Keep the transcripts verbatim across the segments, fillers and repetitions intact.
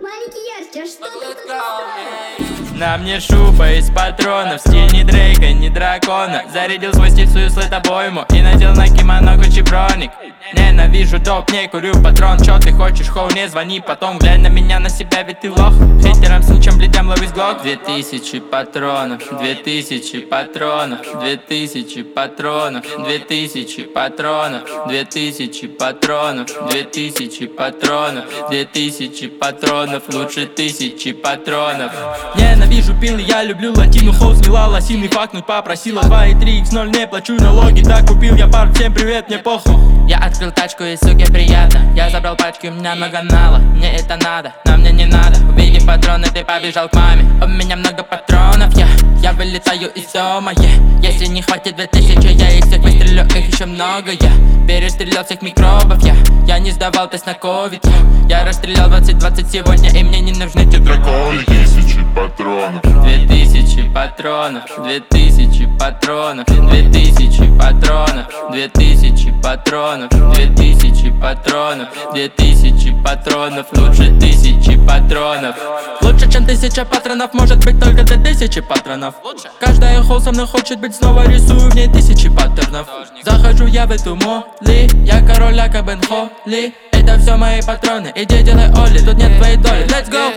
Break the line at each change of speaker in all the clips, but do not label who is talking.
Маленький ярче, а что ты тут устроил?
На мне шуба из патронов, стиль не Дрейка, не дракона. Зарядил свой стиль, свою слэт обойму и надел на кимоно Гуччи броник. Ненавижу доп, не курю патрон. Чё ты хочешь, хоу, не звони потом. Глянь на меня, на себя, ведь ты лох. Хейтерам с ничем, блядям, ловись глок. Две тысячи патронов, две тысячи патронов, две тысячи патронов, две тысячи патронов, две тысячи патронов, две тысячи патронов, две тысячи патронов, лучше тысячи патронов. Ненавижу пилы, я люблю латину. Хоу, смела лосины, факнуть попросила. Два и три икс ноль, не плачу налоги. Так купил я парк, всем привет, мне похуй. Я открыл тачку и суке приятно. Я забрал пачки, у меня много нала. Мне это надо, но мне не надо. Увидев патроны, ты побежал к маме. У меня много патронов, я Я вылетаю из дома, yeah. Если не хватит две тысячи, я их всех выстрелю, их еще много. Я перестрелял всех микробов, я Я не сдавал тест на ковид, я расстрелял двадцать двадцать сегодня, и мне не нужны те драконы.
Тысячи патронов,
Две тысячи патронов, две тысячи патронов, две тысячи патронов, две тысячи патронов, две тысячи патронов, две тысячи патронов, лучше тысячи патронов. Лучше, чем тысяча патронов, может быть только две тысячи патронов. Каждая хоу со мной хочет быть, снова рисую в ней тысячи паттернов. Захожу я в эту моли, я король Ака Бен Холли. Это все мои патроны, иди делай Оли, тут нет твоей доли. Let's go!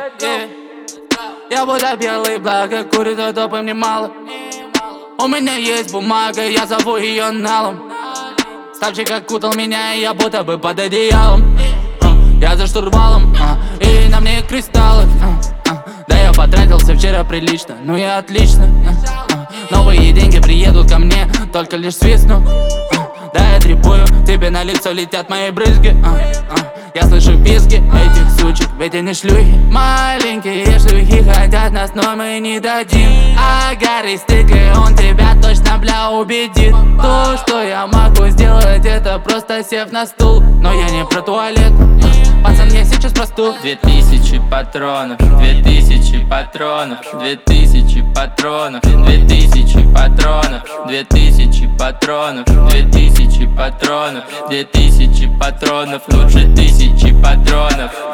Я будто белый, благо курит, а допы мне мало. У меня есть бумага, я зову ее налом. Ставчик окутал меня, и я будто бы под одеялом. Я за штурвалом, и на мне кристаллы. Да я потратился вчера прилично, ну и отлично. Новые деньги приедут ко мне, только лишь свистну. Да я трепую, тебе на лицо летят мои брызги. Я слышу визги этих сучек, ведь они шлюхи. Маленькие шлюхи хотят нас, но мы не дадим. А Гарри Стик, и он тебя точно, бля, убедит. То, что я могу сделать, это просто сев на стул. Но я не про туалет, пацан, я сейчас просту.
Две тысячи патронов, две тысячи патронов, две тысячи патронов, две тысячи патронов, две тысячи патронов, две тысячи патронов, две тысячи патронов, лучше тысячи патронов.